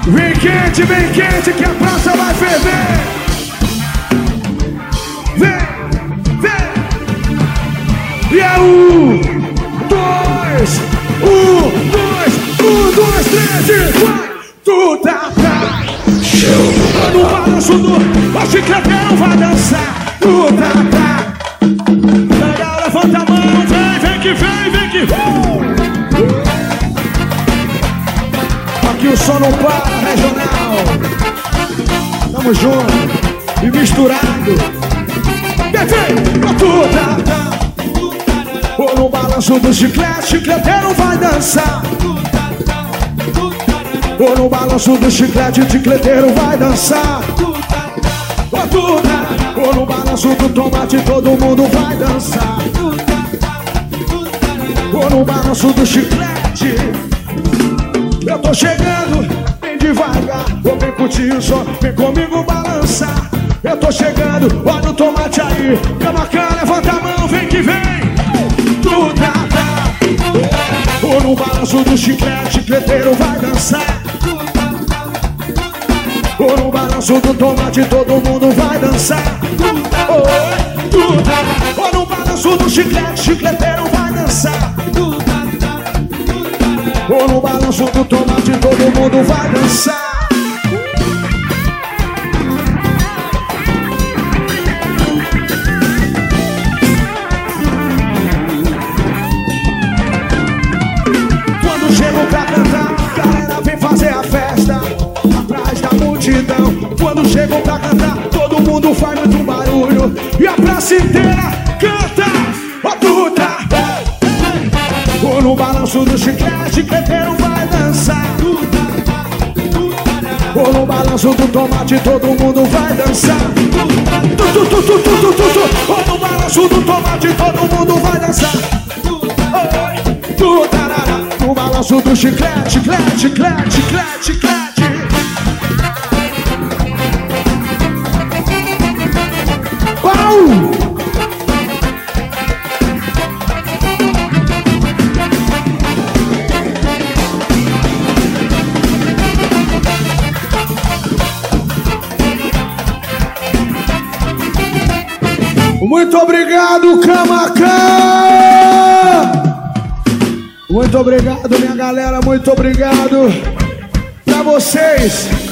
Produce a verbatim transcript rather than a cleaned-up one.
Vem quente, vem quente, que a praça vai ferver. Vem, vem. E é um, dois, um, dois, um, dois, três e vai. Tu tá pra show. No balanço do, o chicleteiro vai dançar. Tu tá pra. Legal, levanta a mão, vem, vem que vem, vem que vem. Aqui o som não para, regional. Tamo junto e misturado. Vem, tu tá pra. Ou no balanço do chiclete, chicleteiro vai dançar. Ou no balanço do chiclete, chicleteiro vai dançar. Ou tudo, ou no balanço do tomate, todo mundo vai dançar. Ou no balanço do chiclete, eu tô chegando, bem devagar. Vou bem curtir o som, vem comigo balançar. Eu tô chegando, olha o tomate aí. Camacan, levanta a mão, vem que vem. Tudo, ou no balanço do chiclete, chicleteiro vai dançar. Ou no balanço do tomate, todo mundo vai dançar. Oh, tudo. Ou no balanço do chiclete, chicleteiro vai dançar. Ou no balanço do tomate, todo mundo vai dançar. Quando chego pra cantar, a galera vem fazer a festa atrás da multidão. Quando chego pra cantar, todo mundo faz muito barulho e a praça inteira canta. Ó, tu tá. Ou no balanço do chiclete, chicleteiro vai dançar. Ou no balanço do tomate, todo mundo vai dançar. Tu, tu, tu, tu, tu, tu, tu, tu. Ou no balanço do tomate, todo mundo vai dançar. Oi, tu, tarará. No balanço do chiclete, chiclete, chiclete, chiclete, chiclete. Pau! Muito obrigado, Camacan! Muito obrigado, minha galera, muito obrigado pra vocês.